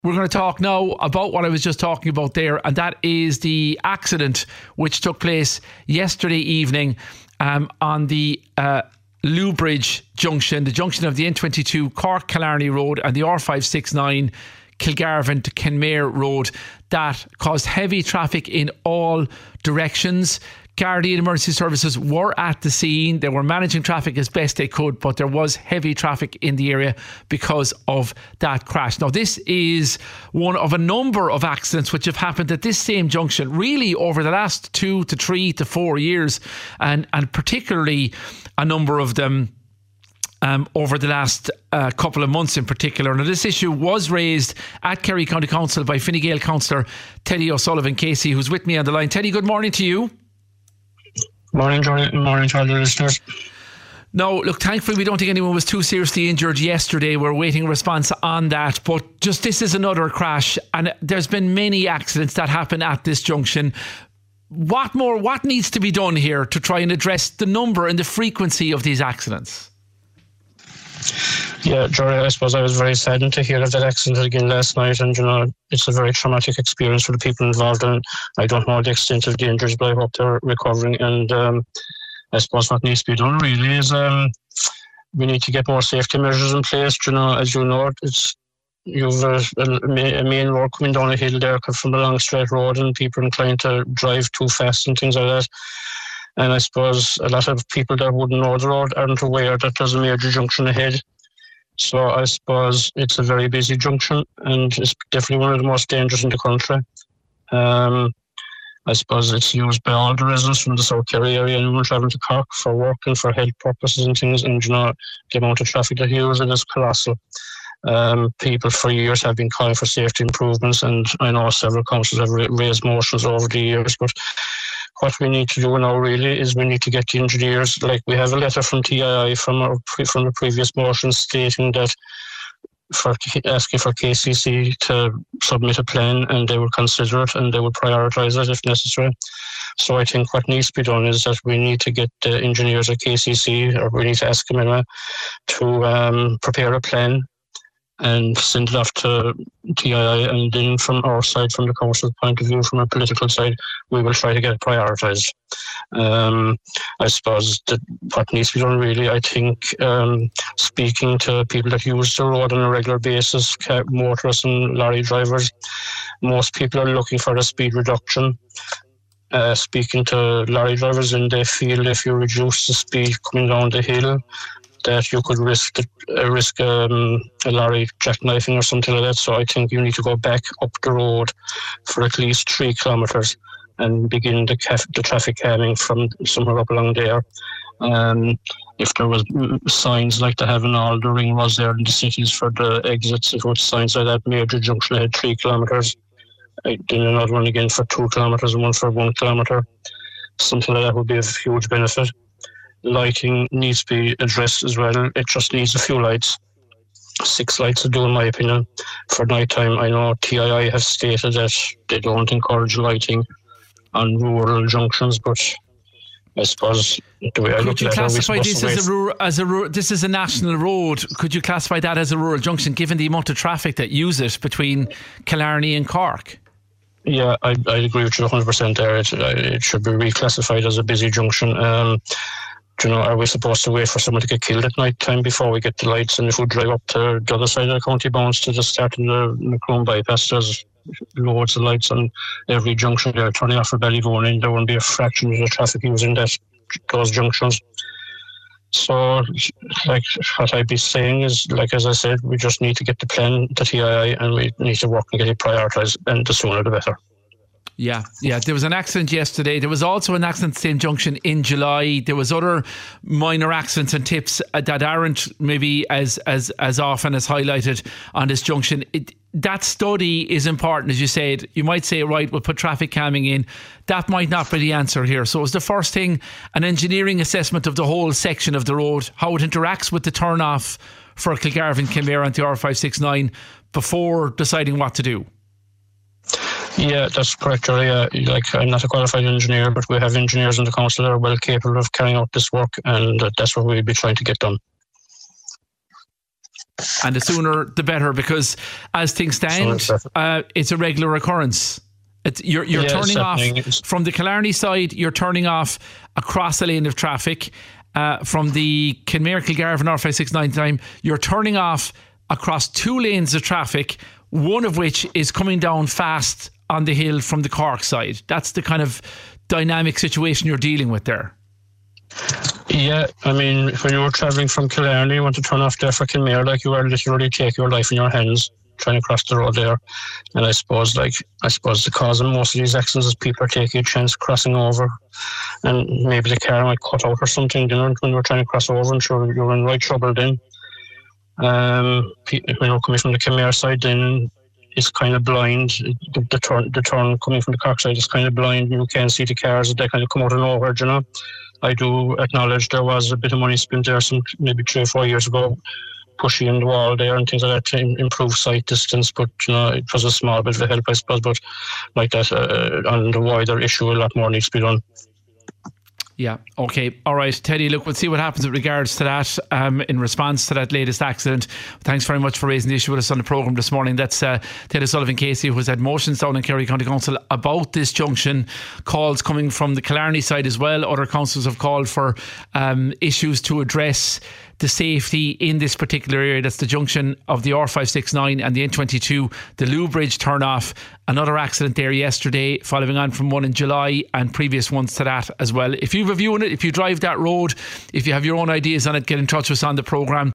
We're going to talk now about what I was just talking about there, and that is the accident which took place yesterday evening on the Lewbridge junction, the junction of the N22 Cork-Killarney Road and the R569 Kilgarvan to Kenmare Road, that caused heavy traffic in all directions. Gardaí and emergency services were at the scene. They were managing traffic as best they could, but there was heavy traffic in the area because of that crash. Now, this is one of a number of accidents which have happened at this same junction really over the last 2 to 3 to 4 years, and particularly a number of them over the last couple of months in particular. Now, this issue was raised at Kerry County Council by Fine Gael councillor Teddy O'Sullivan Casey, who's with me on the line. Teddy, good morning to you. Morning, Jordan. Morning to all the listeners. No, look, thankfully we don't think anyone was too seriously injured yesterday. We're waiting a response on that. But just this is another crash, and there's been many accidents that happen at this junction. What needs to be done here to try and address the number and the frequency of these accidents? Yeah, Jordan, I suppose I was very saddened to hear of that accident again last night, and it's a very traumatic experience for the people involved, and I don't know the extent of the injuries, but I hope they're recovering. And I suppose what needs to be done really is we need to get more safety measures in place. As you know, you've a main road coming down a hill there from a long straight road, and people are inclined to drive too fast and things like that. And I suppose a lot of people that wouldn't know the road aren't aware that there's a major junction ahead. So I suppose it's a very busy junction, and it's definitely one of the most dangerous in the country. I suppose it's used by all the residents from the South Kerry area and anyone travelling to Cork for work and for health purposes and things. And the amount of traffic that uses it is colossal. People for years have been calling for safety improvements, and I know several councils have raised motions over the years, but what we need to do now really is we need to get the engineers, like we have a letter from TII from the previous motion stating that asking for KCC to submit a plan, and they will consider it and they will prioritise it if necessary. So I think what needs to be done is that we need to get the engineers at KCC, or we need to ask them anyway, to prepare a plan and send it off to TII, and then from our side, from the council's point of view, from a political side, we will try to get it prioritised. I suppose that what needs to be done really, I think, speaking to people that use the road on a regular basis, motorists and lorry drivers, most people are looking for a speed reduction. Speaking to lorry drivers, and they feel if you reduce the speed coming down the hill, that you could risk a lorry jackknifing or something like that. So I think you need to go back up the road for at least 3 kilometres and begin the traffic calming from somewhere up along there. If there was signs like they have in all the ring roads there in the cities for the exits, if it was signs like that, major junction ahead 3 kilometres, then another one again for 2 kilometres and one for 1 kilometre, something like that would be of huge benefit. Lighting needs to be addressed as well. It just needs a few lights. 6 lights would do, in my opinion, for night time. I know TII have stated that they don't encourage lighting on rural junctions, but I suppose the way I look at it, classify this this is a national road. Could you classify that as a rural junction, given the amount of traffic that use it between Killarney and Cork? Yeah, I agree with you 100% there. It should be reclassified as a busy junction. Are we supposed to wait for someone to get killed at night time before we get the lights? And if we drive up to the other side of the county bounds to the start of the Macroom bypass, there's loads of lights on every junction there, turning off for Ballyvoan, and there won't be a fraction of the traffic using those junctions. So, like what I'd be saying is, like as I said, we just need to get the plan to TII, and we need to work and get it prioritised, and the sooner the better. Yeah. There was an accident yesterday. There was also an accident at the same junction in July. There was other minor accidents and tips that aren't maybe as often as highlighted on this junction. That study is important, as you said. You might say, right, we'll put traffic calming in. That might not be the answer here. So is the first thing an engineering assessment of the whole section of the road, how it interacts with the turn-off for Kilgarvan, Kenmare and the R569 before deciding what to do? Yeah, that's correct, Jerry. I'm not a qualified engineer, but we have engineers in the council that are well capable of carrying out this work, and that's what we'll be trying to get done. And the sooner the better, because as things stand, it's a regular occurrence. You're turning off from the Killarney side, you're turning off across a lane of traffic. From the Kenmare-Kilgarvan R569 time, you're turning off across 2 lanes of traffic, one of which is coming down fast on the hill from the Cork side. That's the kind of dynamic situation you're dealing with there. Yeah, I mean, when you were travelling from Killarney, you want to turn off there for Kenmare, like you are literally take your life in your hands trying to cross the road there. And I suppose the cause of most of these accidents is people are taking a chance crossing over, and maybe the car might cut out or something, when you're trying to cross over, and sure, you're in right trouble then. When you're coming from the Kenmare side, then it's kind of blind. The turn coming from the Cork side is kind of blind. You can't see the cars. They kind of come out of nowhere, I do acknowledge there was a bit of money spent there maybe 3 or 4 years ago, pushing in the wall there and things like that to improve sight distance, but it was a small bit of a help, I suppose. But like that, on the wider issue, a lot more needs to be done. Yeah, okay. All right, Teddy, look, we'll see what happens with regards to that in response to that latest accident. Thanks very much for raising the issue with us on the programme this morning. That's Teddy Sullivan-Casey, who has had motions down in Kerry County Council about this junction. Calls coming from the Killarney side as well. Other councils have called for issues to address the safety in this particular area. That's the junction of the R569 and the N22, the Lou Bridge turn-off. Another accident there yesterday, following on from one in July and previous ones to that as well. If you have a view on it, if you drive that road, if you have your own ideas on it, get in touch with us on the programme.